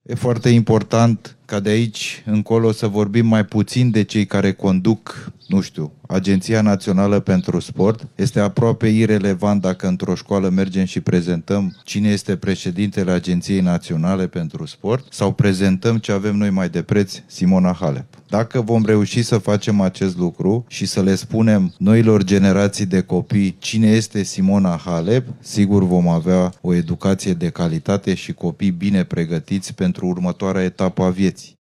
E foarte important ca de aici încolo să vorbim mai puțin de cei care conduc, nu știu, Agenția Națională pentru Sport. Este aproape irelevant dacă într-o școală mergem și prezentăm cine este președintele Agenției Naționale pentru Sport sau prezentăm ce avem noi mai de preț, Simona Halep. Dacă vom reuși să facem acest lucru și să le spunem noilor generații de copii cine este Simona Halep, sigur vom avea o educație de calitate și copii bine pregătiți pentru următoarea etapă a vieții.